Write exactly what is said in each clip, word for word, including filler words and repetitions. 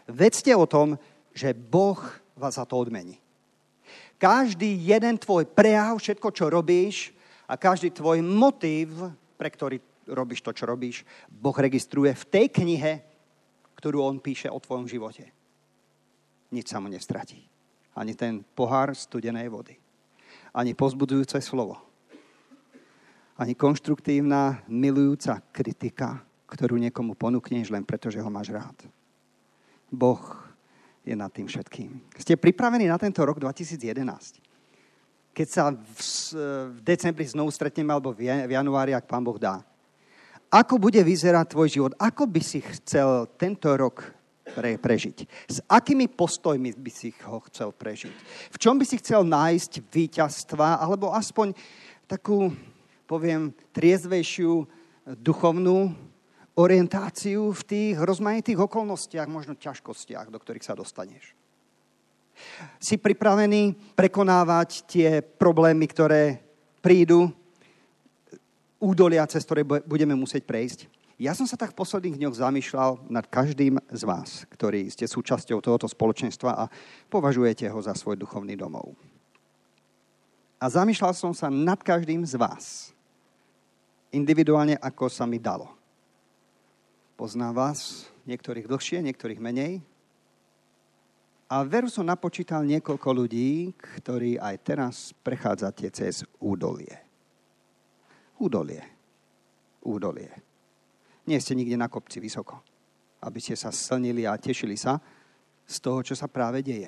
Vedzte o tom, že Boh vás za to odmení. Každý jeden tvoj prejav, všetko, čo robíš a každý tvoj motív, pre ktorý robíš to, čo robíš, Boh registruje v tej knihe, ktorú on píše o tvojom živote. Nič sa mu nestratí. Ani ten pohár studenej vody. Ani povzbudzujúce slovo. Ani konštruktívna, milujúca kritika, ktorú niekomu ponúkneš len preto, že ho máš rád. Boh je nad tým všetkým. Ste pripravení na tento rok dvetisíc jedenásť? Keď sa v, v decembri znovu stretneme, alebo v januári, ak Pán Boh dá. Ako bude vyzerať tvoj život? Ako by si chcel tento rok pre, prežiť? S akými postojmi by si ho chcel prežiť? V čom by si chcel nájsť víťazstva, alebo aspoň takú, poviem, triezvejšiu duchovnú orientáciu v tých rozmanitých okolnostiach, možno ťažkostiach, do ktorých sa dostaneš? Si pripravený prekonávať tie problémy, ktoré prídu, údolia, cez ktoré budeme musieť prejsť? Ja som sa tak v posledných dňoch zamýšľal nad každým z vás, ktorí ste súčasťou tohoto spoločenstva a považujete ho za svoj duchovný domov. A zamýšľal som sa nad každým z vás, individuálne, ako sa mi dalo. Poznám vás, niektorých dlhšie, niektorých menej. A veru som napočítal niekoľko ľudí, ktorí aj teraz prechádzate cez údolie. Údolie. Údolie. Nie ste nikde na kopci vysoko, aby ste sa slnili a tešili sa z toho, čo sa práve deje.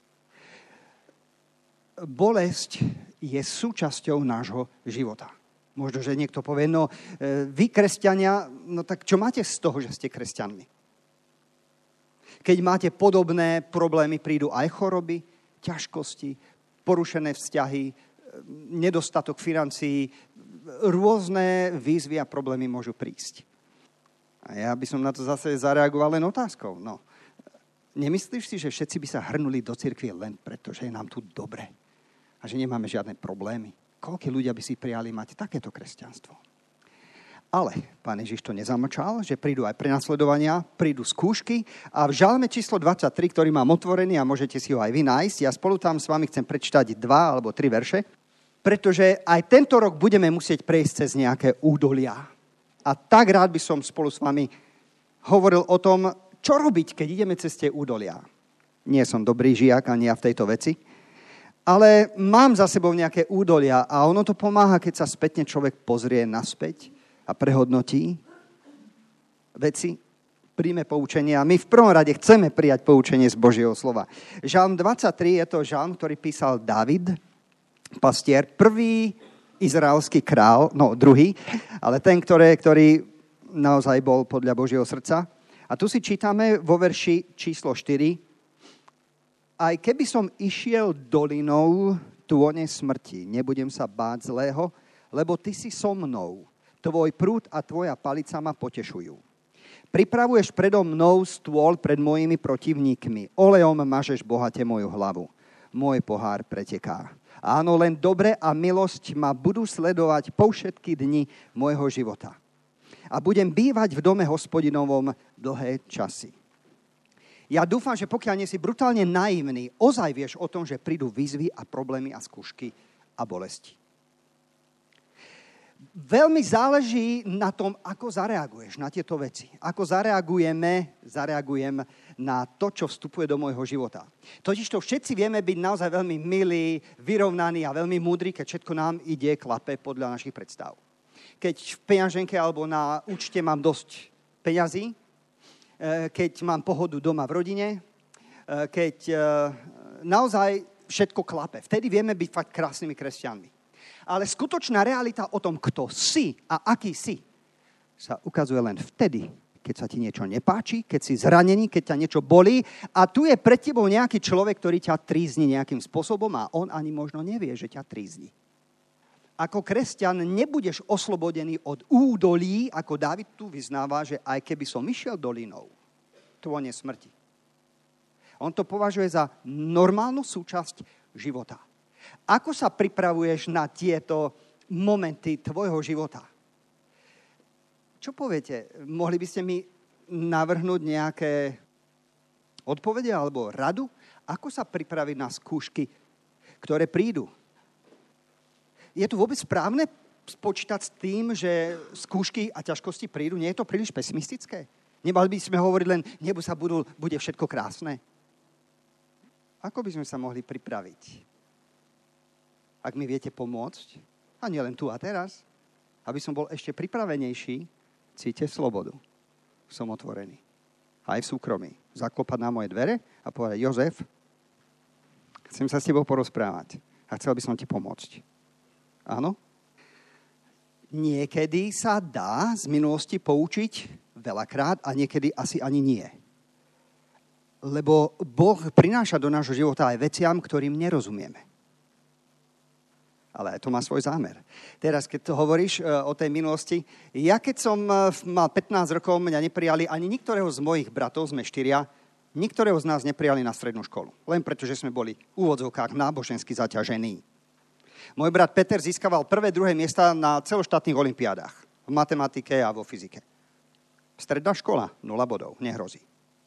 Bolesť je súčasťou nášho života. Možno, že niekto povie, no vy kresťania, no tak čo máte z toho, že ste kresťanmi? Keď máte podobné problémy, prídu aj choroby, ťažkosti, porušené vzťahy, nedostatok financií, rôzne výzvy a problémy môžu prísť. A ja by som na to zase zareagoval len otázkou. No, nemyslíš si, že všetci by sa hrnuli do cirkvi len preto, že je nám tu dobre a že nemáme žiadne problémy? Koľko ľudia by si prijali mať takéto kresťanstvo? Ale Pán Ježiš to nezamlčal, že prídu aj prenasledovania, prídu skúšky a v Žalme číslo dvadsaťtri, ktorý mám otvorený a môžete si ho aj vy nájsť, ja spolu tam s vami chcem prečítať dva alebo tri verše, pretože aj tento rok budeme musieť prejsť cez nejaké údolia. A tak rád by som spolu s vami hovoril o tom, čo robiť, keď ideme cez tie údolia. Nie som dobrý žiak ani ja v tejto veci, ale mám za sebou nejaké údolia a ono to pomáha, keď sa spätne človek pozrie naspäť a prehodnotí veci, príjme poučenie. A my v prvom rade chceme prijať poučenie z Božieho slova. Žalm dvadsaťtri je to žalm, ktorý písal Dávid, pastier, prvý izraelský král, no druhý, ale ten, ktorý, ktorý naozaj bol podľa Božieho srdca. A tu si čítame vo verši číslo štyri. Aj keby som išiel dolinou tône smrti, nebudem sa báť zlého, lebo ty si so mnou. Tvoj prúd a tvoja palica ma potešujú. Pripravuješ predo mnou stôl pred mojimi protivníkmi. Olejom mažeš bohate moju hlavu. Môj pohár preteká. Áno, len dobre a milosť ma budú sledovať po všetky dni môjho života. A budem bývať v dome Hospodinovom dlhé časy. Ja dúfam, že pokiaľ nie si brutálne naivný, ozaj vieš o tom, že prídu výzvy a problémy a skúšky a bolesti. Veľmi záleží na tom, ako zareaguješ na tieto veci. Ako zareagujeme, zareagujem na to, čo vstupuje do môjho života. Totižto všetci vieme byť naozaj veľmi milí, vyrovnaní a veľmi múdri, keď všetko nám ide, klape podľa našich predstav. Keď v peňaženke alebo na účte mám dosť peňazí, keď mám pohodu doma v rodine, keď naozaj všetko klape. Vtedy vieme byť fakt krásnymi kresťanmi. Ale skutočná realita o tom, kto si a aký si, sa ukazuje len vtedy, keď sa ti niečo nepáči, keď si zranený, keď ťa niečo bolí a tu je pred tebou nejaký človek, ktorý ťa trízni nejakým spôsobom a on ani možno nevie, že ťa trízni. Ako kresťan nebudeš oslobodený od údolí, ako Dávid tu vyznáva, že aj keby som išiel dolinou tône smrti. On to považuje za normálnu súčasť života. Ako sa pripravuješ na tieto momenty tvojho života? Čo poviete? Mohli by ste mi navrhnúť nejaké odpovede alebo radu, ako sa pripraviť na skúšky, ktoré prídu. Je to vôbec správne spočítať s tým, že skúšky a ťažkosti prídu? Nie je to príliš pesimistické? Nemali by sme hovoriť len, nebo sa budú, bude všetko krásne? Ako by sme sa mohli pripraviť? Ak mi viete pomôcť, a nie len tu a teraz, aby som bol ešte pripravenejší, cíte slobodu. Som otvorený. Aj v súkromí. Zaklopať na moje dvere a povedať, Jozef, chcem sa s tebou porozprávať a chcel by som ti pomôcť. Áno? Niekedy sa dá z minulosti poučiť veľakrát a niekedy asi ani nie. Lebo Boh prináša do nášho života aj veciam, ktorým nerozumieme. Ale to má svoj zámer. Teraz, keď to hovoríš uh, o tej minulosti, ja keď som uh, mal pätnásť rokov, mňa neprijali ani niektorého z mojich bratov, sme štyria, niektorého z nás neprijali na strednú školu. Len preto, že sme boli v úvodzovkách nábožensky zaťažení. Môj brat Peter získaval prvé, druhé miesta na celoštátnych olympiádach. V matematike a vo fyzike. Stredná škola, nula bodov, nehrozí.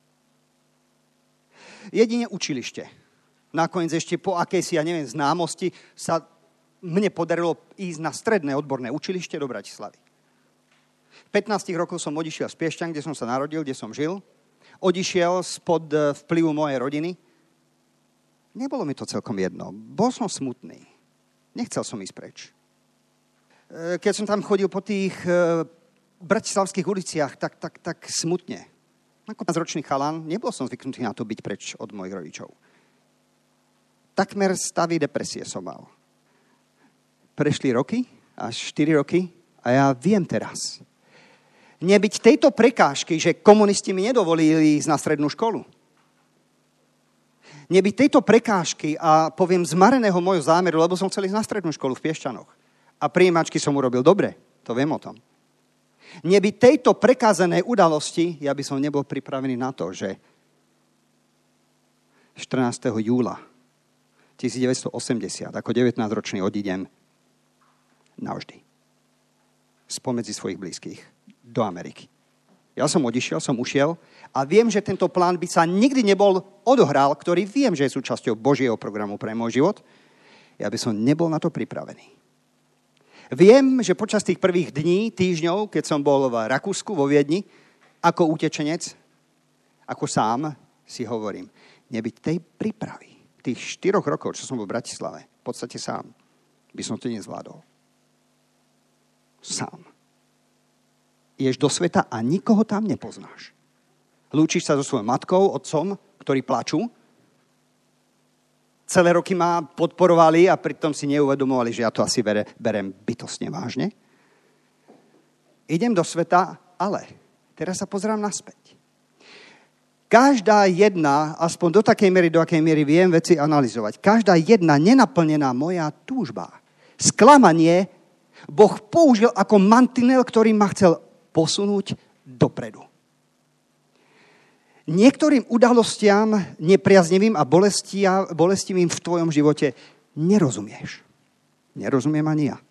Jedine učilište. Nakoniec ešte po akejsi, ja neviem, známosti sa mne podarilo ísť na stredné odborné učilište do Bratislavy. V pätnástich rokoch som odišiel z Piešťan, kde som sa narodil, kde som žil. Odišiel spod vplyvu mojej rodiny. Nebolo mi to celkom jedno. Bol som smutný. Nechcel som ísť preč. Keď som tam chodil po tých bratislavských uliciach, tak, tak, tak smutne. Ako pätnásťročný chalan, nebol som zvyknutý na to byť preč od mojich rodičov. Takmer stavy depresie som mal. Prešli roky, až štyri roky, a ja viem teraz. Nebyť tejto prekážky, že komunisti mi nedovolili ísť na strednú školu. Nebyť tejto prekážky a poviem zmareného môjho zámeru, lebo som chcel ísť na strednú školu v Piešťanoch. A prijímačky som urobil dobre, to viem o tom. Nebyť tejto prekázanej udalosti, ja by som nebol pripravený na to, že štrnásteho júla devätnásťstoosemdesiat ako devätnásťročný odídem navždy spomedzi svojich blízkych do Ameriky. Ja som odišiel, som ušiel a viem, že tento plán by sa nikdy nebol odohral, ktorý viem, že je súčasťou Božieho programu pre môj život. Ja by som nebol na to pripravený. Viem, že počas tých prvých dní, týždňov, keď som bol v Rakúsku, vo Viedni, ako utečenec, ako sám, si hovorím, nebyť tej prípravy, tých štyroch rokov, čo som bol v Bratislave, v podstate sám, by som to nezvládol. Sám. Ideš do sveta a nikoho tam nepoznáš. Lúčiš sa so svojou matkou, otcom, ktorí plačú. Celé roky ma podporovali a pritom si neuvedomovali, že ja to asi bere, berem bytostne vážne. Idem do sveta, ale teraz sa pozerám naspäť. Každá jedna, aspoň do takej miery, do akej miery viem veci analyzovať, každá jedna nenaplnená moja túžba, sklamanie, Boh použil ako mantinel, ktorý ma chcel posunúť dopredu. Niektorým udalostiam nepriaznivým a bolestia, bolestivým v tvojom živote nerozumieš. Nerozumiem ani ja.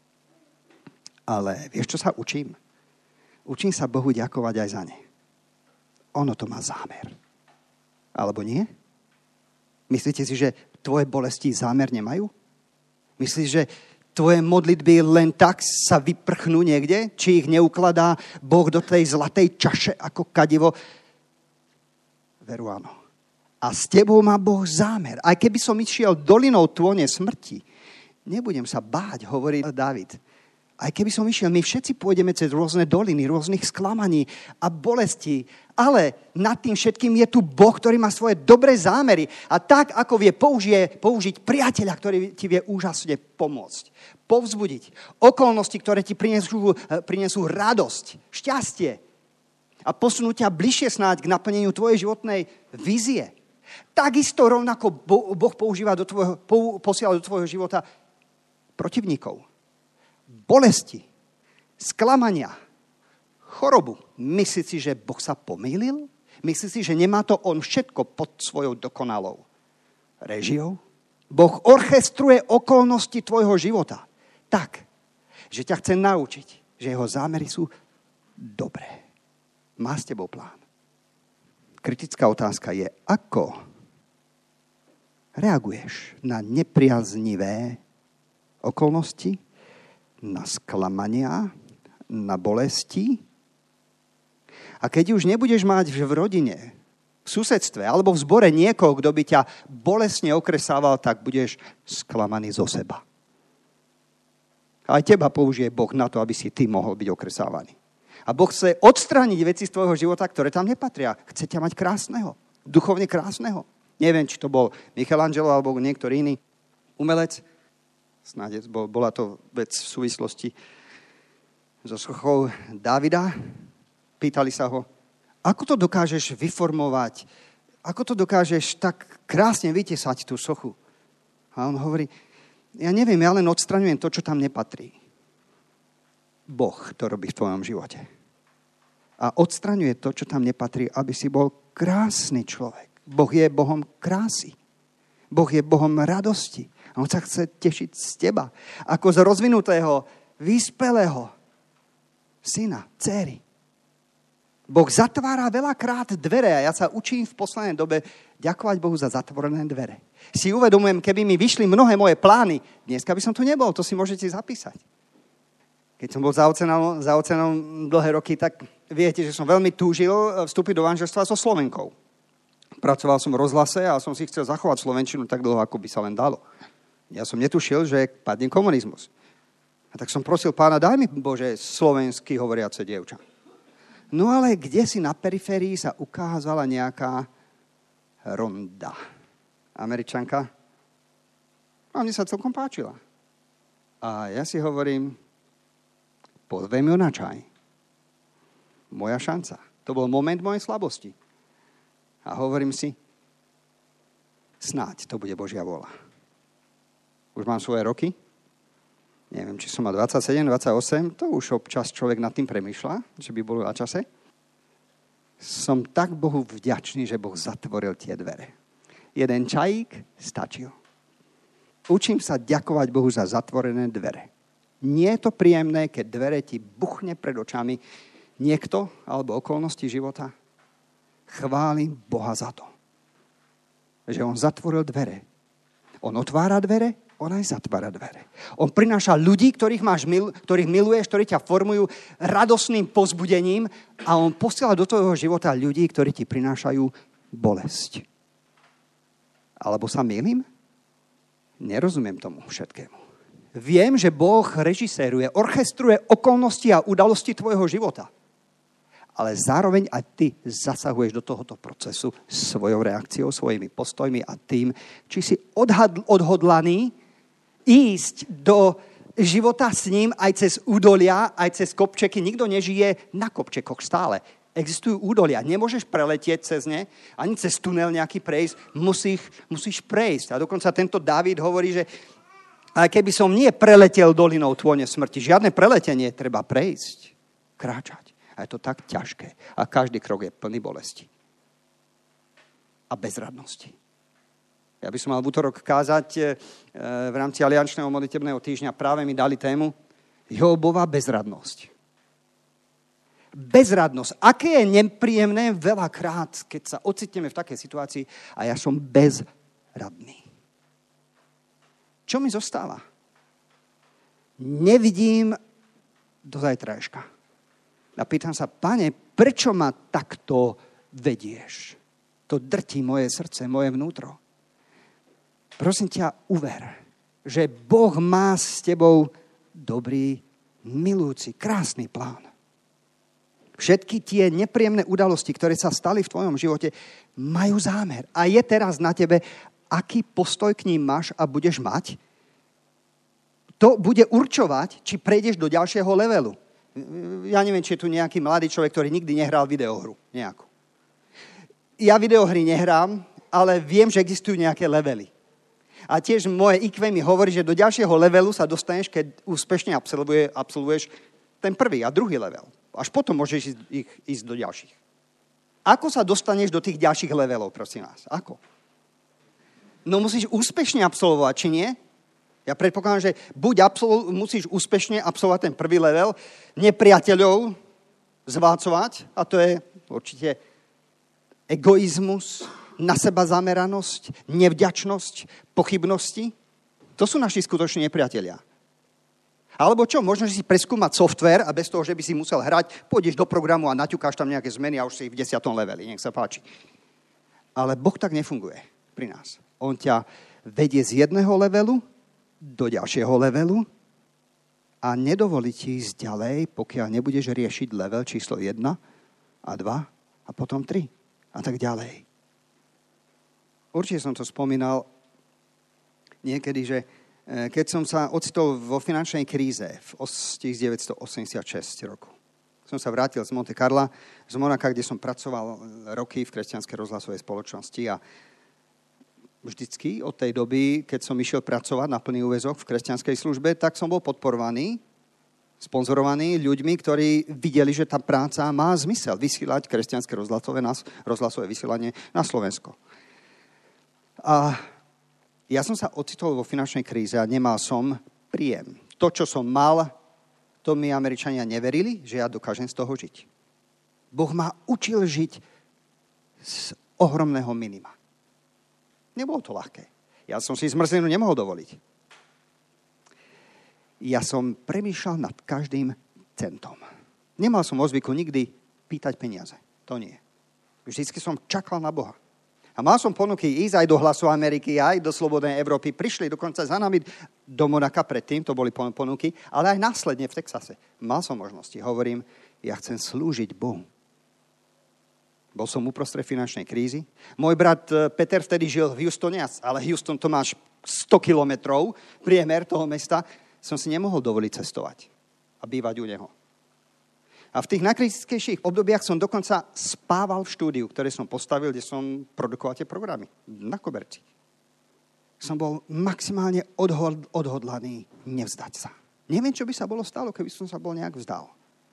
Ale vieš, čo sa učím? Učím sa Bohu ďakovať aj za ne. Ono to má zámer. Alebo nie? Myslíte si, že tvoje bolesti zámer nemajú? Myslíš, že tvoje modlitby len tak sa vyprchnú niekde? Či ich neukladá Boh do tej zlatej čaše ako kadivo? Veru áno. A s tebou má Boh zámer. Aj keby som išiel dolinou tône smrti, nebudem sa báť, hovorí Dávid. Aj keby som išiel, my všetci pôjdeme cez rôzne doliny, rôznych sklamaní a bolestí, ale nad tým všetkým je tu Boh, ktorý má svoje dobré zámery a tak, ako vie použije, použiť priateľa, ktorý ti vie úžasne pomôcť, povzbudiť, okolnosti, ktoré ti prinesú, prinesú radosť, šťastie a posunú ťa bližšie snáď k naplneniu tvojej životnej vízie. Takisto rovnako Boh používa do tvojho, posiela do tvojho života protivníkov, bolesti, sklamania, chorobu. Myslíš si, že Boh sa pomýlil? Myslíš si, že nemá to on všetko pod svojou dokonalou réžiou? Boh orchestruje okolnosti tvojho života tak, že ťa chce naučiť, že jeho zámery sú dobré. Má s tebou plán. kritická otázka je, ako reaguješ na nepriaznivé okolnosti, na sklamania, na bolesti. A keď už nebudeš mať v rodine, v susedstve alebo v zbore niekoho, kto by ťa bolestne okresával, tak budeš sklamaný zo seba. Aj teba použije Boh na to, aby si ty mohol byť okresávaný. A Boh chce odstrániť veci z tvojho života, ktoré tam nepatria. Chce ťa mať krásneho, duchovne krásneho. Neviem, či to bol Michelangelo alebo niektorý iný umelec. Snáď bola to vec v súvislosti so sochou Dávida. Pýtali sa ho, ako to dokážeš vyformovať, ako to dokážeš tak krásne vytesať tú sochu. A on hovorí, ja neviem, ja len odstraňujem to, čo tam nepatrí. Boh to robí v tvojom živote. A odstraňuje to, čo tam nepatrí, aby si bol krásny človek. Boh je Bohom krásy. Boh je Bohom radosti. A on sa chce tešiť z teba. Ako z rozvinutého, vyspelého syna, dcery. Boh zatvára veľakrát dvere a ja sa učím v poslednej dobe ďakovať Bohu za zatvorené dvere. Si uvedomujem, keby mi vyšli mnohé moje plány, dneska by som tu nebol, to si môžete zapísať. Keď som bol za oceánom, za oceánom dlhé roky, tak viete, že som veľmi túžil vstúpiť do manželstva so Slovenkou. Pracoval som v rozhlase a som si chcel zachovať slovenčinu tak dlho, ako by sa len dalo. Ja som netušil, že padne komunizmus. A tak som prosil Pána, daj mi, Bože, slovensky hovoriace dievča. No ale kde si na periférii sa ukázala nejaká Ronda. Američanka. A mne sa celkom páčila. A ja si hovorím, pozvem ju na čaj. Moja šanca. To bol moment mojej slabosti. A hovorím si, snáď to bude Božia vôľa. Už mám svoje roky. Neviem, či som mal dvadsaťsedem, dvadsaťosem. To už občas človek nad tým premýšľa, že by bolo na čase. Som tak Bohu vďačný, že Boh zatvoril tie dvere. Jeden čajík stačil. Učím sa ďakovať Bohu za zatvorené dvere. Nie je to príjemné, keď dvere ti buchne pred očami niekto alebo okolnosti života. Chválim Boha za to, že on zatvoril dvere. On otvára dvere, on aj zatvára dvere. On prináša ľudí, ktorých, máš mil, ktorých miluješ, ktorí ťa formujú radosným povzbudením a on posiela do tvojho života ľudí, ktorí ti prinášajú bolesť. Alebo sa mýlim? Nerozumiem tomu všetkému. Viem, že Boh režiséruje, orchestruje okolnosti a udalosti tvojho života. Ale zároveň aj ty zasahuješ do tohoto procesu svojou reakciou, svojimi postojmi a tým, či si odhad, odhodlaný ísť do života s ním aj cez údolia, aj cez kopčeky. Nikto nežije na kopčekoch stále. Existujú údolia. Nemôžeš preletieť cez ne, ani cez tunel nejaký prejsť. Musíš, musíš prejsť. A dokonca tento Dávid hovorí, že aj keby som nie preletel dolinou tvone smrti, žiadne preletenie, treba prejsť, kráčať. A je to tak ťažké. A každý krok je plný bolesti. A bezradnosti. Ja by som mal v útorok kázať v rámci aliančného modlitebného týždňa. Práve mi dali tému Jobova bezradnosť. Bezradnosť. Aké je nepríjemné veľakrát, keď sa ocitneme v takej situácii a ja som bezradný. Čo mi zostáva? Nevidím do zajtrajška. A pýtam sa, Pane, prečo ma takto vedieš? To drtí moje srdce, moje vnútro. Prosím ťa, uver, že Boh má s tebou dobrý, milujúci, krásny plán. Všetky tie nepríjemné udalosti, ktoré sa stali v tvojom živote, majú zámer. A je teraz na tebe, aký postoj k ním máš a budeš mať. To bude určovať, či prejdeš do ďalšieho levelu. Ja neviem, či je tu nejaký mladý človek, ktorý nikdy nehral videohru. Nejakú. Ja videohry nehrám, ale viem, že existujú nejaké levely. A tiež moje í kvé mi hovorí, že do ďalšieho levelu sa dostaneš, keď úspešne absolvuje, absolvuješ ten prvý a druhý level. Až potom môžeš ísť, ich, ísť do ďalších. Ako sa dostaneš do tých ďalších levelov, prosím vás? Ako? No musíš úspešne absolvovať, či nie? Ja predpokladám, že buď absolvo- musíš úspešne absolvovať ten prvý level, nepriateľov zválcovať, a to je určite egoizmus, na seba zameranosť, nevďačnosť, pochybnosti. To sú naši skutoční nepriatelia. Alebo čo, možno, že si preskúmať software a bez toho, že by si musel hrať, pôjdeš do programu a naťukáš tam nejaké zmeny a už si v desiatom leveli. Nech sa páči. Ale Boh tak nefunguje pri nás. On ťa vedie z jedného levelu do ďalšieho levelu a nedovolí ti ísť ďalej, pokiaľ nebudeš riešiť level číslo jedna a dva a potom tri a tak ďalej. Určite som to spomínal niekedy, že keď som sa ocitol vo finančnej kríze v devätnásťstoosemdesiatšesť roku. Som sa vrátil z Monte Carla, z Monaka, kde som pracoval roky v kresťanskej rozhlasovej spoločnosti a vždycky od tej doby, keď som išiel pracovať na plný úväzok v kresťanskej službe, tak som bol podporovaný, sponzorovaný ľuďmi, ktorí videli, že tá práca má zmysel vysielať kresťanské rozhlasové, rozhlasové vysielanie na Slovensko. A ja som sa ocitol vo finančnej kríze a nemal som príjem. To, čo som mal, to mi Američania neverili, že ja dokážem z toho žiť. Boh ma učil žiť z ohromného minima. Nebolo to ľahké. Ja som si zmrzlinu nemohol dovoliť. Ja som premýšľal nad každým centom. Nemal som o zvyku nikdy pýtať peniaze. To nie. Vždycky som čakal na Boha. A mal som ponuky ísť aj do Hlasu Ameriky, aj do Slobodnej Európy. Prišli dokonca za nami do Monaka predtým, to boli ponuky, ale aj následne v Texase. Mal som možnosti. Hovorím, ja chcem slúžiť Bohu. Bol som uprostred finančnej krízy. Môj brat Peter vtedy žil v Houstone, ale Houston to máš sto kilometrov, priemer toho mesta. Som si nemohol dovoliť cestovať a bývať u neho. A v tých najkritickejších obdobiach som dokonca spával v štúdiu, ktoré som postavil, kde som produkoval tie programy na koberci. Som bol maximálne odhod- odhodlaný nevzdať sa. Neviem, čo by sa bolo stalo, keby som sa bol nejak vzdal.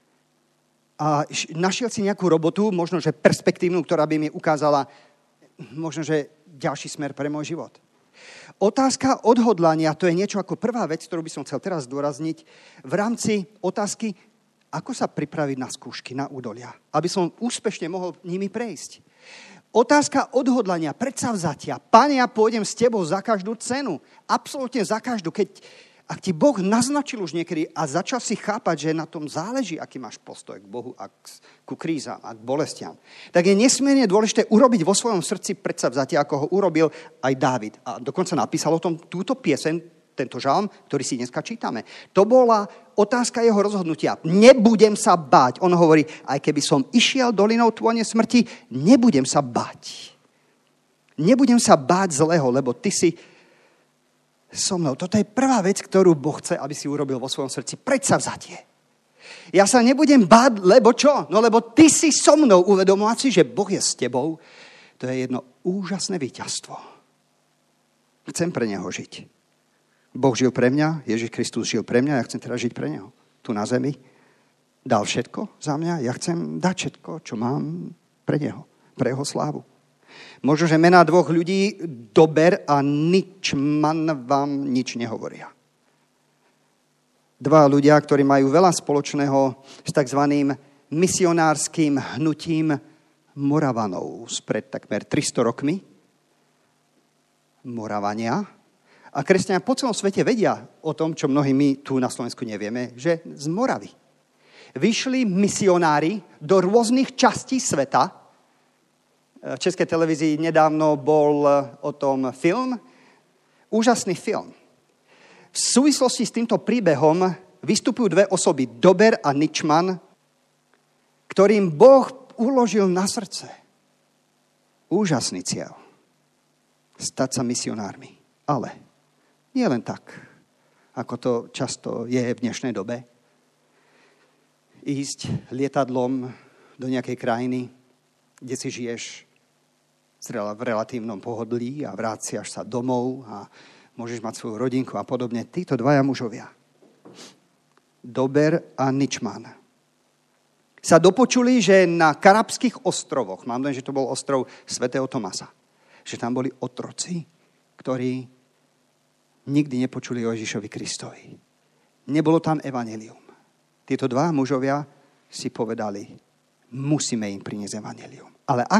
A našiel si nejakú robotu, možno, že perspektívnu, ktorá by mi ukázala možno, že ďalší smer pre môj život. Otázka odhodlania, to je niečo ako prvá vec, ktorú by som chcel teraz zdôrazniť v rámci otázky, ako sa pripraviť na skúšky, na údolia, aby som úspešne mohol nimi prejsť. Otázka odhodlania, predsavzatia. Pane, ja pôjdem s tebou za každú cenu. Absolútne za každú. Keď, ak ti Boh naznačil už niekedy a začal si chápať, že na tom záleží, aký máš postoj k Bohu a ku krízam a k bolestiam, tak je nesmierne dôležité urobiť vo svojom srdci predsavzatie, ako ho urobil aj Dávid. A dokonca napísal o tom túto pieseň, tento žalm, ktorý si dneska čítame. To bola otázka jeho rozhodnutia. Nebudem sa báť. On hovorí, aj keby som išiel dolinou tvojne smrti, nebudem sa báť. Nebudem sa báť zlého, lebo ty si so mnou. Toto je prvá vec, ktorú Boh chce, aby si urobil vo svojom srdci. Predsavzatie. Ja sa nebudem báť, lebo čo? No lebo ty si so mnou. Uvedomovať si, že Boh je s tebou. To je jedno úžasné víťazstvo. Chcem pre neho žiť. Boh žil pre mňa, Ježiš Kristus žil pre mňa, ja chcem teda žiť pre neho. Tu na zemi dal všetko za mňa, ja chcem dať všetko, čo mám pre neho, pre jeho slávu. Možno, že mená dvoch ľudí, Dober a Ničman, vám nič nehovoria. Dva ľudia, ktorí majú veľa spoločného s takzvaným misionárskym hnutím Moravanov spred takmer tristo rokmi. Moravania. A kresťania po celom svete vedia o tom, čo mnohí my tu na Slovensku nevieme, že z Moravy vyšli misionári do rôznych častí sveta. V Českej televízii nedávno bol o tom film. Úžasný film. V súvislosti s týmto príbehom vystupujú dve osoby, Dober a Ničman, ktorým Boh uložil na srdce úžasný cieľ. Stať sa misionármi. Ale nie len tak, ako to často je v dnešnej dobe. Ísť lietadlom do nejakej krajiny, kde si žiješ v relatívnom pohodlí a vráciaš sa domov a môžeš mať svoju rodinku a podobne. Títo dvaja mužovia, Dober a Ničman, sa dopočuli, že na Karabských ostrovoch, mám dojem, že to bol ostrov svätého Tomasa, že tam boli otroci, ktorí nikdy nepočuli o Ježišovi Kristovi. Nebolo tam evanjelium. Títo dva mužovia si povedali, musíme im priniesť evanjelium. Ale ako?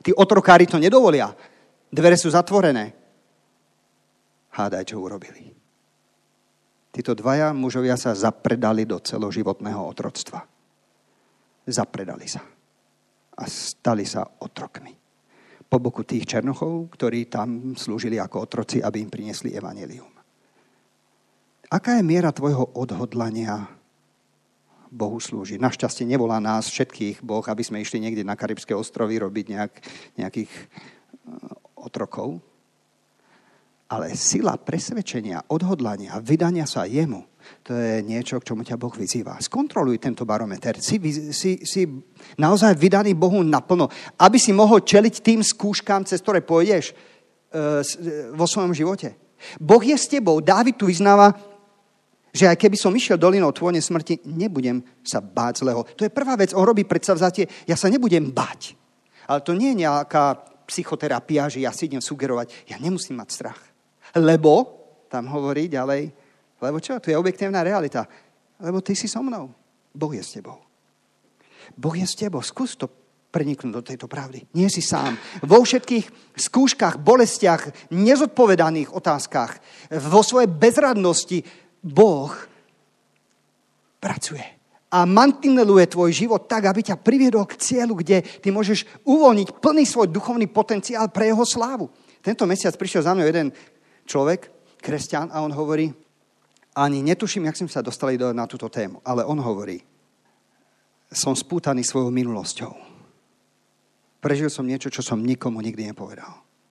Tí otrokári to nedovolia. Dvere sú zatvorené. Hádaj, čo urobili. Títo dvaja mužovia sa zapredali do celoživotného otroctva. Zapredali sa. A stali sa otrokmi. Po boku tých černochov, ktorí tam slúžili ako otroci, aby im priniesli evanjelium. Aká je miera tvojho odhodlania Bohu slúžiť? Našťastie nevolá nás všetkých Boh, aby sme išli niekde na Karibské ostrovy robiť nejak, nejakých otrokov. Ale sila presvedčenia, odhodlania, vydania sa jemu, to je niečo, k čomu ťa Boh vyzýva. Skontroluj tento barometer. Si, si, si naozaj vydaný Bohu naplno, aby si mohol čeliť tým skúškám, cez ktoré pôjdeš e, vo svojom živote. Boh je s tebou. Dávid tu vyznáva, že aj keby som išiel dolinou tvojne smrti, nebudem sa báť zlého. To je prvá vec. On robí predsavzatie, ja sa nebudem báť. Ale to nie je nejaká psychoterapia, že ja si idem sugerovať, ja nemusím mať strach. Lebo, tam hovorí ďalej, lebo čo? Tu je objektívna realita. Lebo ty si so mnou. Boh je s tebou. Boh je s tebou. Skús to preniknúť do tejto pravdy. Nie si sám. Vo všetkých skúškach, bolestiach, nezodpovedaných otázkach, vo svojej bezradnosti Boh pracuje a mantineluje tvoj život tak, aby ťa priviedol k cieľu, kde ty môžeš uvoľniť plný svoj duchovný potenciál pre jeho slávu. Tento mesiac prišiel za mnou jeden človek, kresťan, a on hovorí, ani netuším, jak sme sa dostali do, na túto tému, ale on hovorí, som spútaný svojou minulosťou. Prežil som niečo, čo som nikomu nikdy nepovedal.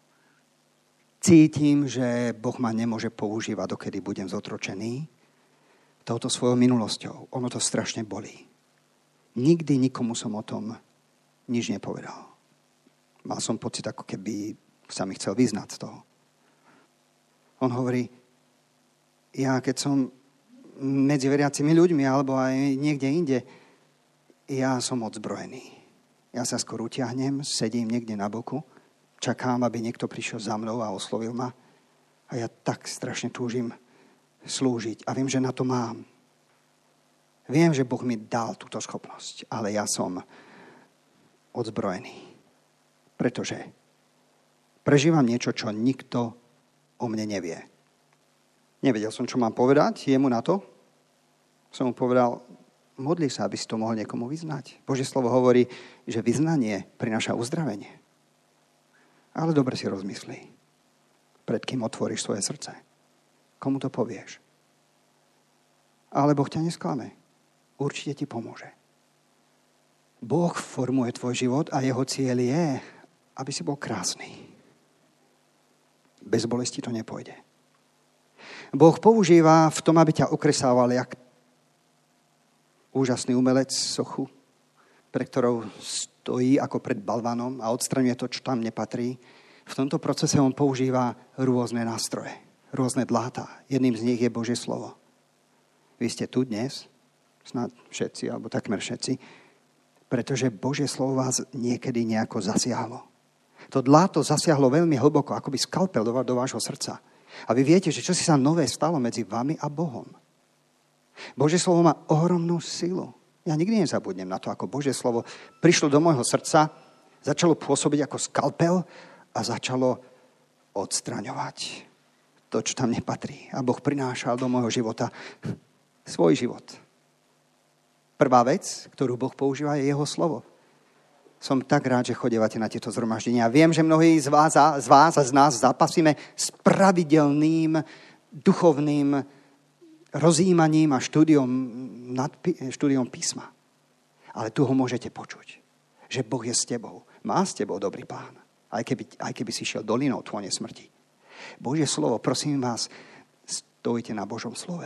Cítim, že Boh ma nemôže používať, dokedy budem zotročený touto svojou minulosťou. Ono to strašne bolí. Nikdy nikomu som o tom nič nepovedal. Mal som pocit, ako keby sa mi chcel vyznať z toho. On hovorí, ja keď som medzi veriacimi ľuďmi alebo aj niekde inde, ja som odzbrojený. Ja sa skôr utiahnem, sedím niekde na boku, čakám, aby niekto prišiel za mnou a oslovil ma. A ja tak strašne túžim slúžiť. A viem, že na to mám. Viem, že Boh mi dal túto schopnosť. Ale ja som odzbrojený. Pretože prežívam niečo, čo nikto o mne nevie. Nevedel som, čo mám povedať jemu na to. Som mu povedal, modli sa, aby si to mohol niekomu vyznať. Božie slovo hovorí, že vyznanie prináša uzdravenie. Ale dobre si rozmyslí, pred kým otvoríš svoje srdce. Komu to povieš? Ale Boh ťa nesklame. Určite ti pomôže. Boh formuje tvoj život a jeho cieľ je, aby si bol krásny. Bez bolesti to nepôjde. Boh používa v tom, aby ťa okresával jak úžasný umelec sochu, pre ktorou stojí ako pred balvanom a odstraňuje to, čo tam nepatrí. V tomto procese on používa rôzne nástroje, rôzne dláta. Jedným z nich je Božie slovo. Vy ste tu dnes, snad všetci, alebo takmer všetci, pretože Božie slovo vás niekedy nejako zasiahlo. To dláto zasiahlo veľmi hlboko, ako by skalpel do, do vášho srdca. A vy viete, že čo si sa nové stalo medzi vami a Bohom. Božie slovo má ohromnú silu. Ja nikdy nezabudnem na to, ako Božie slovo prišlo do môjho srdca, začalo pôsobiť ako skalpel a začalo odstraňovať to, čo tam nepatrí. A Boh prinášal do môjho života svoj život. Prvá vec, ktorú Boh používa, je jeho slovo. Som tak rád, že chodívate na tieto zhromaždenia. Viem, že mnohí z vás, z vás a z nás zápasíme s pravidelným duchovným rozjímaním a štúdiom, štúdiom písma. Ale tu ho môžete počuť, že Boh je s tebou. Má s tebou dobrý plán. Aj keby, aj keby si šiel dolinou tvojej smrti. Božie slovo, prosím vás, stojte na Božom slove.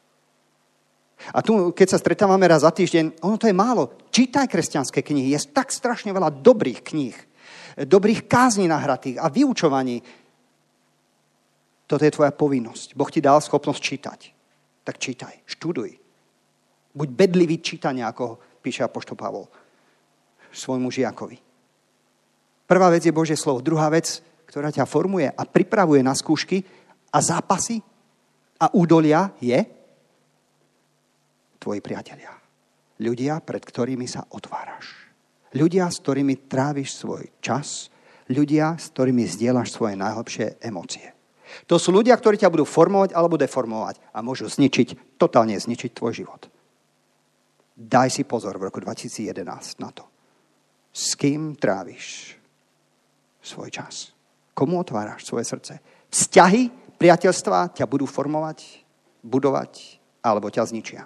A tu, keď sa stretávame raz za týždeň, ono to je málo. Čítaj kresťanské knihy. Je tak strašne veľa dobrých kníh. Dobrých kázní nahratých a vyučovaní. Toto je tvoja povinnosť. Boh ti dal schopnosť čítať. Tak čítaj, študuj. Buď bedlivý čítania, ako píše apoštol Pavol svojmu žiakovi. Prvá vec je Božie slovo. Druhá vec, ktorá ťa formuje a pripravuje na skúšky a zápasy a údolia, je tvoji priatelia. Ľudia, pred ktorými sa otváraš. Ľudia, s ktorými tráviš svoj čas, ľudia, s ktorými zdieľaš svoje najhlbšie emócie. To sú ľudia, ktorí ťa budú formovať alebo deformovať a môžu zničiť, totálne zničiť tvoj život. Daj si pozor v roku dvetisíc jedenásť na to. S kým tráviš svoj čas? Komu otváraš svoje srdce? Vzťahy, priateľstvá ťa budú formovať, budovať alebo ťa zničia.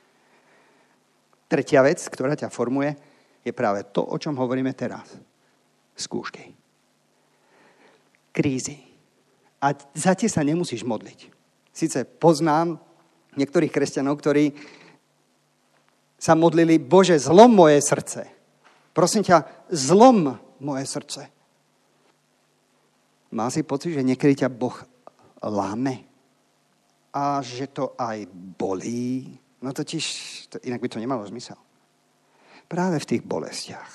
Tretia vec, ktorá ťa formuje, je práve to, o čom hovoríme teraz. Skúšky. Krízy. A za tie sa nemusíš modliť. Sice poznám niektorých kresťanov, ktorí sa modlili, Bože, zlom moje srdce. Prosím ťa, zlom moje srdce. Má si pocit, že niekedy ťa Boh láme a že to aj bolí. No totiž, to, inak by to nemalo zmysel. Práve v tých bolestiach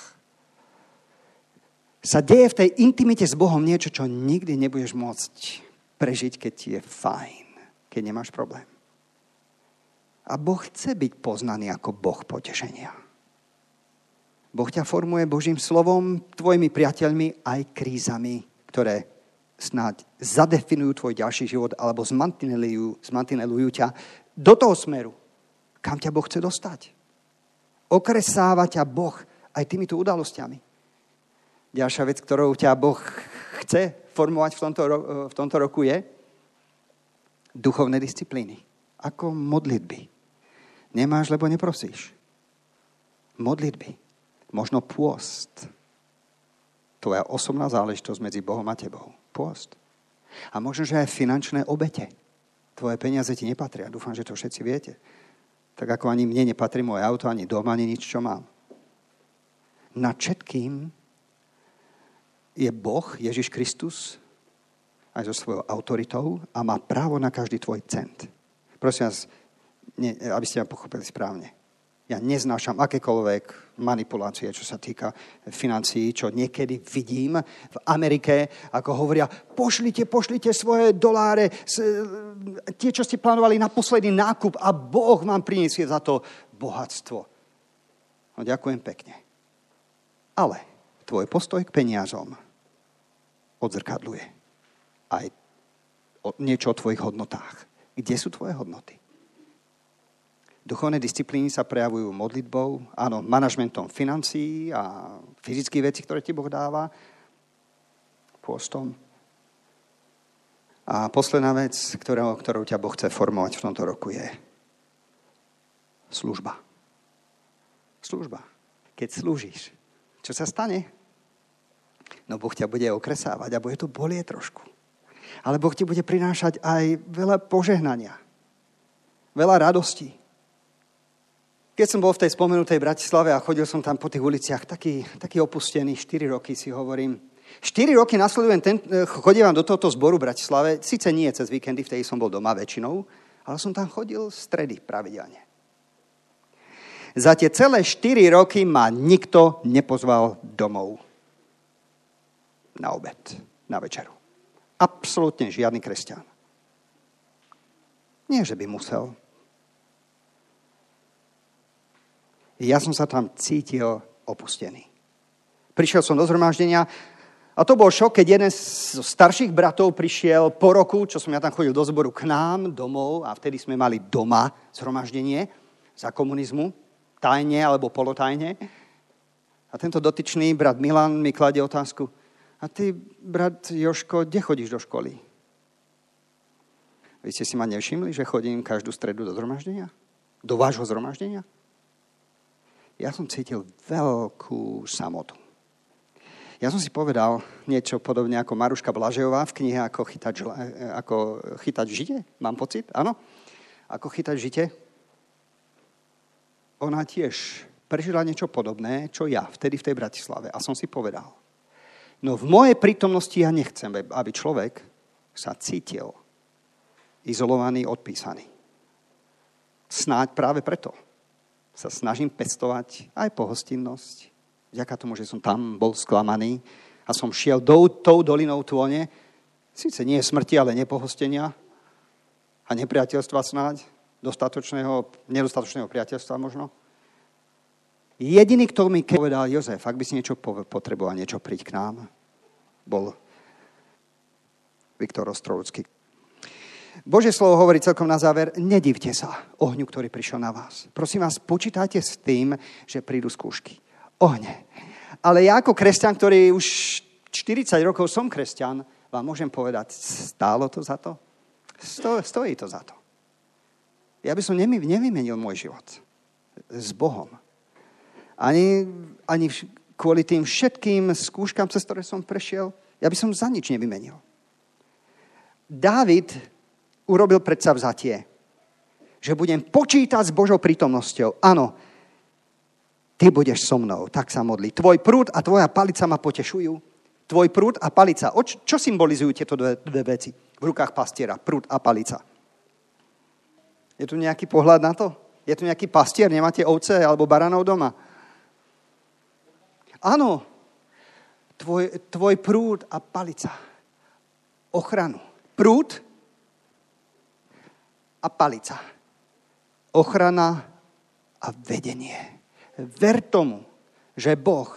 sa deje v tej intimite s Bohom niečo, čo nikdy nebudeš môcť prežiť, keď ti je fajn, keď nemáš problém. A Boh chce byť poznaný ako Boh potešenia. Boh ťa formuje Božím slovom, tvojimi priateľmi aj krízami, ktoré snáď zadefinujú tvoj ďalší život alebo zmantinelujú, zmantinelujú ťa do toho smeru, kam ťa Boh chce dostať. Okresáva ťa Boh aj týmito udalosťami. Ďalšia vec, ktorou ťa Boh chce formovať v tomto, v tomto roku je duchovné disciplíny. Ako modlitby. Nemáš, lebo neprosíš. Modlitby. Možno pôst. Tvoja osobná záležitosť medzi Bohom a tebou. Pôst. A možno, že aj finančné obete. Tvoje peniaze ti nepatria. Dúfam, že to všetci viete. Tak ako ani mne nepatrí moje auto, ani dom, ani nič, čo mám. Nad všetkým je Boh, Ježiš Kristus, aj so svojou autoritou a má právo na každý tvoj cent. Prosím vás, ne, aby ste ma pochopili správne. Ja neznášam akékoľvek manipulácie, čo sa týka financií, čo niekedy vidím v Amerike, ako hovoria, pošlite, pošlite svoje doláre, tie, čo ste plánovali na posledný nákup a Boh vám priniesie za to bohatstvo. No, ďakujem pekne. Ale tvoj postoj k peniazom odzrkadluje aj niečo o tvojich hodnotách. Kde sú tvoje hodnoty? Duchovné disciplíny sa prejavujú modlitbou, áno, manažmentom financií a fyzických vecí, ktoré ti Boh dáva, pôstom. A posledná vec, ktorou, ktorou ťa Boh chce formovať v tomto roku, je služba. Služba. Keď slúžiš, čo sa stane? No Boh ťa bude okresávať a bude to bolieť trošku. Ale Boh ti bude prinášať aj veľa požehnania, veľa radostí. Keď som bol v tej spomenutej Bratislave a chodil som tam po tých uliciach, taký, taký opustený, štyri roky si hovorím. štyri roky nasledujem, ten, chodievam do tohto zboru v Bratislave, síce nie cez víkendy, vtedy som bol doma väčšinou, ale som tam chodil v stredy pravidelne. Za tie celé štyri roky ma nikto nepozval domov na obed, na večeru. Absolútne žiadny kresťan. Nie, že by musel. Ja som sa tam cítil opustený. Prišiel som do zhromaždenia a to bol šok, keď jeden z starších bratov prišiel po roku, čo som ja tam chodil do zboru, k nám domov a vtedy sme mali doma zhromaždenie za komunizmu, tajne alebo polotajne. A tento dotyčný brat Milan mi kladie otázku, a ty, brat Joško, kde chodíš do školy? Vy ste si ma nevšimli, že chodím každú stredu do zhromaždenia? Do vášho zhromaždenia? Ja som cítil veľkú samotu. Ja som si povedal niečo podobne ako Maruška Blažejová v knihe Ako chytať, ako chytať žite. Mám pocit? Áno? Ako chytať žite. Ona tiež prežila niečo podobné, čo ja vtedy v tej Bratislave. A som si povedal, no v mojej prítomnosti ja nechcem, aby človek sa cítil izolovaný, odpísaný. Snáď práve preto sa snažím pestovať aj pohostinnosť. Vďaka tomu, že som tam bol sklamaný a som šiel do, tou dolinou tône, síce nie smrti, ale nepohostenia a nepriateľstva snáď, dostatočného, nedostatočného priateľstva možno. Jediný, kto mi povedal, Jozef, ak by si niečo potreboval, niečo príď k nám, bol Viktor Ostrovský. Božie slovo hovorí celkom na záver, nedivte sa ohňu, ktorý prišiel na vás. Prosím vás, počítajte s tým, že prídu skúšky. Ohne. Ale ja ako kresťan, ktorý už štyridsať rokov som kresťan, vám môžem povedať, stálo to za to? Sto, stojí to za to. Ja by som nevy, nevymenil môj život s Bohom. Ani, ani kvôli tým všetkým skúškam, cez ktoré som prešiel, ja by som za nič nevymenil. Dávid urobil predsavzatie, že budem počítať s Božou prítomnosťou. Áno, ty budeš so mnou, tak sa modli. Tvoj prúd a tvoja palica ma potešujú. Tvoj prúd a palica. O čo, čo symbolizujú tieto dve, dve veci? V rukách pastiera, prúd a palica. Je tu nejaký pohľad na to? Je tu nejaký pastier? Nemáte ovce alebo baranov doma? Áno. Tvoj, tvoj prúd a palica. Ochranu. Prúd a palica. Ochrana a vedenie. Ver tomu, že Boh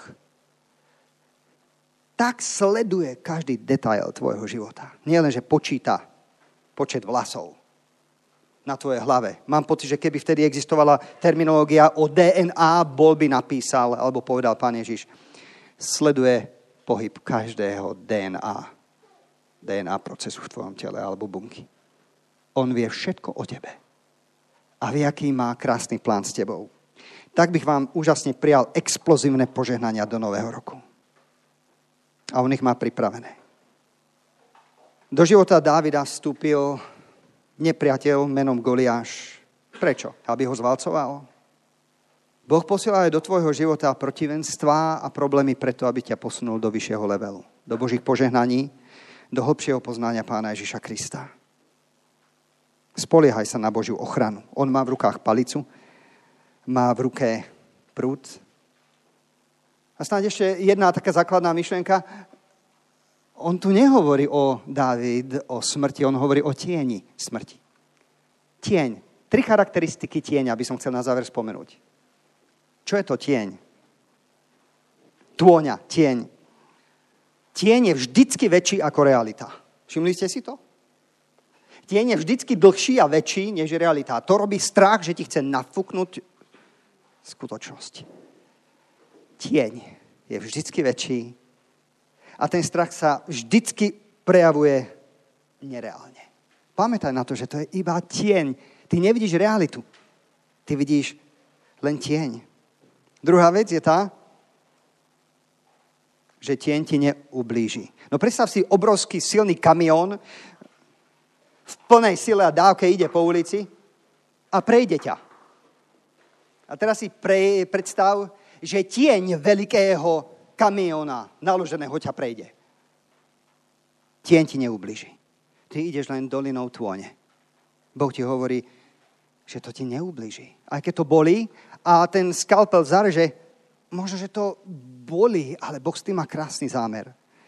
tak sleduje každý detail tvojho života. Nie len, že počíta počet vlasov na tvojej hlave. Mám pocit, že keby vtedy existovala terminológia o dé en á, bol by napísal, alebo povedal Pán Ježiš, sleduje pohyb každého dé en á. dé en á procesu v tvojom tele alebo bunky. On vie všetko o tebe. A vie, aký má krásny plán s tebou. Tak bych vám úžasne prijal explozívne požehnania do nového roku. A on ich má pripravené. Do života Dávida vstúpil nepriateľ menom Goliáš. Prečo? Aby ho zvalcoval? Boh posiela aj do tvojho života protivenstvá a problémy preto, aby ťa posunul do vyššieho levelu. Do Božích požehnaní, do hlbšieho poznania Pána Ježiša Krista. Spoliehaj sa na Božiu ochranu. On má v rukách palicu, má v ruke prúd. A snáď ešte jedna taká základná myšlienka. On tu nehovorí o Dávid, o smrti, on hovorí o tieni smrti. Tieň. Tri charakteristiky tieňa by som chcel na záver spomenúť. Čo je to tieň? Tôňa, tieň. Tieň je vždycky väčší ako realita. Všimli ste si to? Tieň je vždycky dlhší a väčší než realita. To robí strach, že ti chce nafúknuť skutočnosť. Tieň je vždycky väčší a ten strach sa vždycky prejavuje nereálne. Pamätaj na to, že to je iba tieň. Ty nevidíš realitu. Ty vidíš len tieň. Druhá vec je tá, že tieň ti neublíži. No predstav si obrovský silný kamión v plnej sile a dávke ide po ulici a prejde ťa. A teraz si pre, predstav, že tieň veľkého kamióna naloženého ťa prejde. Tieň ti neublíži. Ty ideš len dolinou tône. Boh ti hovorí, že to ti neublíži. Aj keď to bolí a ten skalpel zareže, možno, že to bolí, ale Boh s tým má krásny zámer.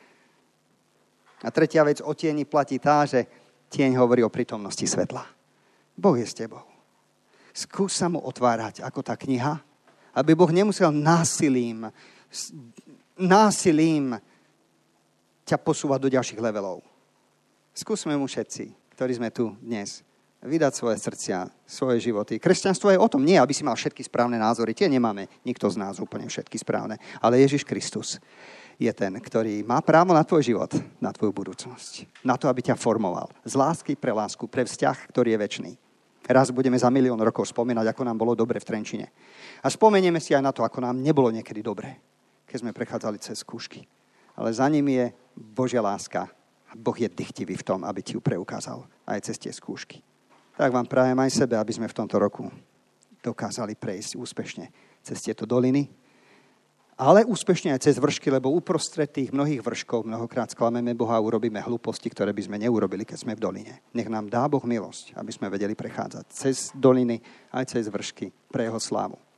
A tretia vec o tieni platí tá, že tieň hovorí o prítomnosti svetla. Boh je s tebou. Skús sa mu otvárať ako tá kniha, aby Boh nemusel násilím, násilím ťa posúvať do ďalších levelov. Skúsme mu všetci, ktorí sme tu dnes, vydať svoje srdcia, svoje životy. Kresťanstvo je o tom, nie aby si mal všetky správne názory. Tie nemáme nikto z nás úplne všetky správne. Ale Ježiš Kristus je ten, ktorý má právo na tvoj život, na tvoju budúcnosť. Na to, aby ťa formoval. Z lásky pre lásku, pre vzťah, ktorý je večný. Raz budeme za milión rokov spomínať, ako nám bolo dobre v Trenčine. A spomenieme si aj na to, ako nám nebolo niekedy dobre, keď sme prechádzali cez skúšky. Ale za ním je Božia láska. Boh je dychtivý v tom, aby ti ju preukázal aj cez tie skúšky. Tak vám prajem aj sebe, aby sme v tomto roku dokázali prejsť úspešne cez tieto doliny, ale úspešne aj cez vršky, lebo uprostred tých mnohých vrškov mnohokrát sklameme Boha a urobíme hlúposti, ktoré by sme neurobili, keď sme v doline. Nech nám dá Boh milosť, aby sme vedeli prechádzať cez doliny aj cez vršky pre jeho slávu.